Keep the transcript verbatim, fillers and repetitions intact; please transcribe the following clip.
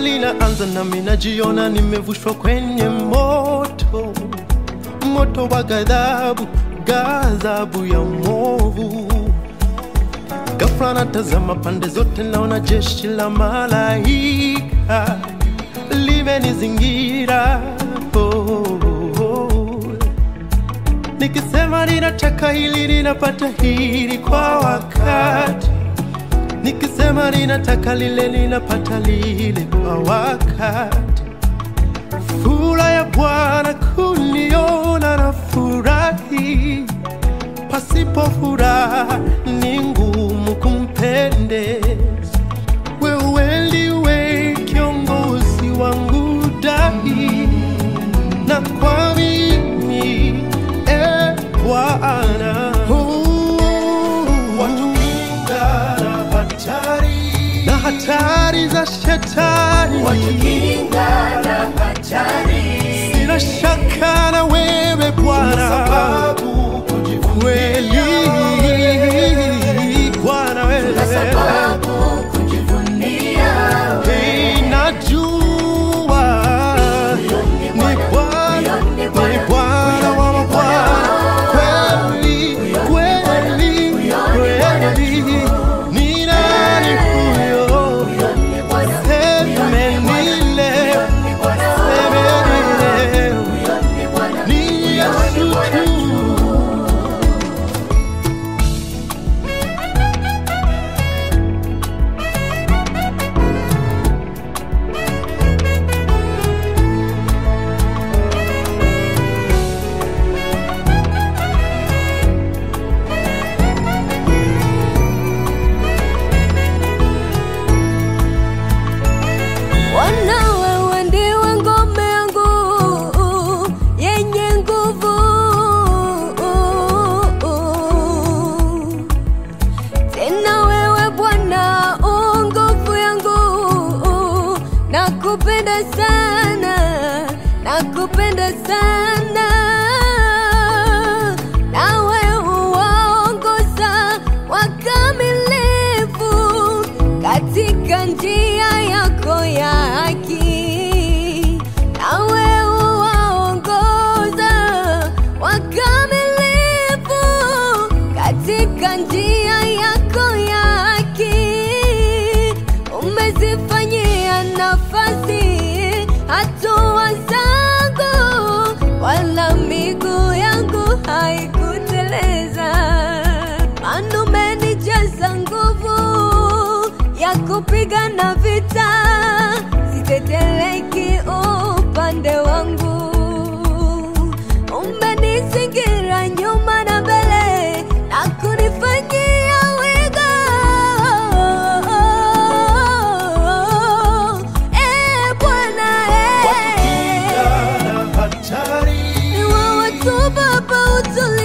linaanza na mimi najiona nimevushwa kwenye moto, moto wa ghadhabu, ghadhabu ya mwovu. Ghafla natazama pande zote, naona jeshi la malaika limenizingira. Oh, oh, oh. Nikisema ninataka hili, ninapata hili kwa wakati. Nikisema ninataka lile, ninapata lile kwa wakati. Furaha ya Bwana kuniona na furahi, pasipo furaha ni ngumu kumpendeza. Wewe ndiwe kiongozi wangu dahi, na kwa mimi e Bwana watukinga na hatari, na hatari za shetani, watukinga na hatari. Sina shaka na wewe Bwana, sababu kweli Bwana wewe, na sababu kujivunia. Hey, najua ni Bwana, ni Bwana wa mabwana, kweli kweli kweli. Ni nani huyo? Seme nile, seme nile, ni Yesu tu. Bwana wewe ndiwe ngome yangu yenye nguvu, tena wewe Bwana u nguvu yangu. Nakupenda sana, nakupenda sana, nawe uwaongoza wakamilifu katika njia yako ya haki. Nawe uwaongoza wakamilifu katika njia yako ya haki. Umezifanyia nafasi hatua zangu, wala miguu yangu haikuteleza. Maana umenijaza nguvu ya kupigana vita, siteteleki upande wangu. Umenizingira nyuma na mbele na kunifanyia wigo. Eh Bwana, eh, Watukinga na hatari, ni wewe tu Baba utulie.